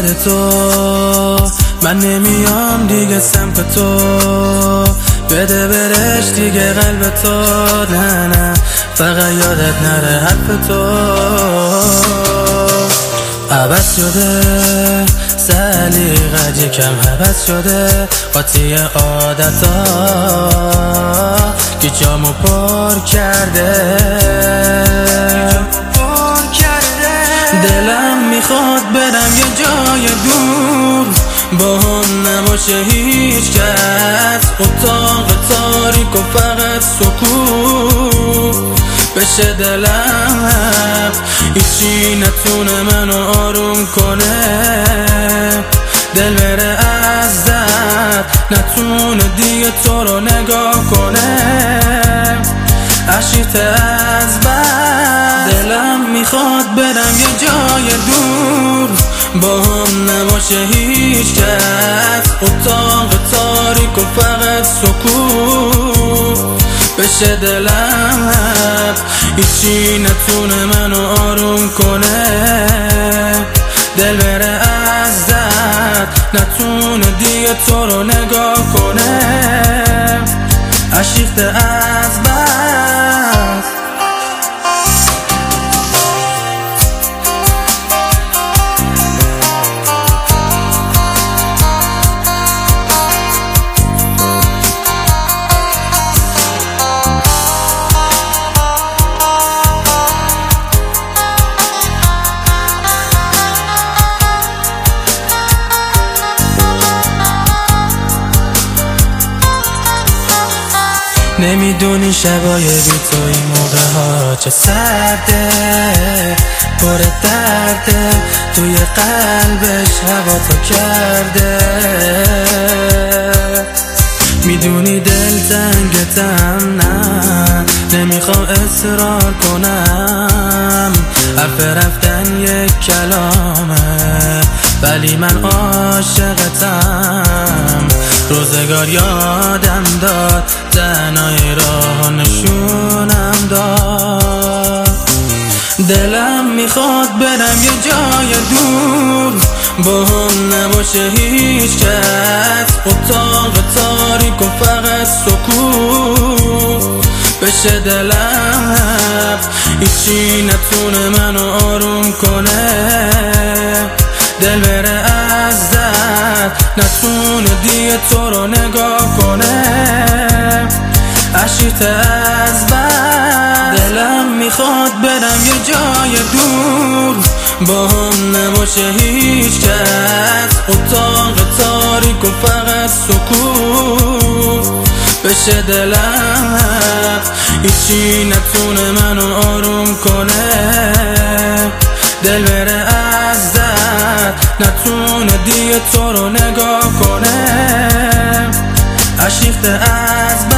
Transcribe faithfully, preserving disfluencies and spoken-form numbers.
یاد تو، من نمیام دیگه سمت تو، بده برش دیگه قلب تو، نه نه فقط یادت نره حرف تو. عوض شده سلیقت یکم عوض شده، قاطی عادتا که جامو پر کرده. دلم میخواد برم یه جای دور، با هم نباشه هیچ کس، اتاق تاریک و فقط سکوت بشه دلم، هیچی نتونه منو آروم کنه، دل بره ازت نتونه دیگه تو رو نگاه کنه، عشقیت از بس. دلم میخواد برم یه جای دور، با هم نباشه هیچ کس، اتاق تاریک و فقط سکوت بشه دلم، هیچی نتونه منو آروم کنه، دل بره ازت نتونه دیگه تو رو نگاه کنه، عشقیت از بس. نمیدونی شبای بی تو این موقع ها چه سرده، پر درده، توی قلبش هوا تو کرده. میدونی دل تنگتم، نه نمیخوام اصرار کنم، حرف رفتن یک کلامه، ولی من عاشقتم. روزگار یادم داد، تنهای راه نشونم داد. دلم میخواد برم یه جای دور، با هم نباشه هیچ کس، اتاق تاریک و فقط سکوت بشه دلم، هیچی نتونه منو آروم کنه، دل بره ازت نتونه دیگه تو رو نگاه کنه، عشقیت از بس. دلم میخواد برم یه جای دور، با هم نباشه هیچ کس، اتاق تاریک و فقط سکوت بشه دلم، هیچی نتونه منو آروم کنه، دل بره ازت نتونه دیگه تو رو نگاه کنه، عشقیت از بس.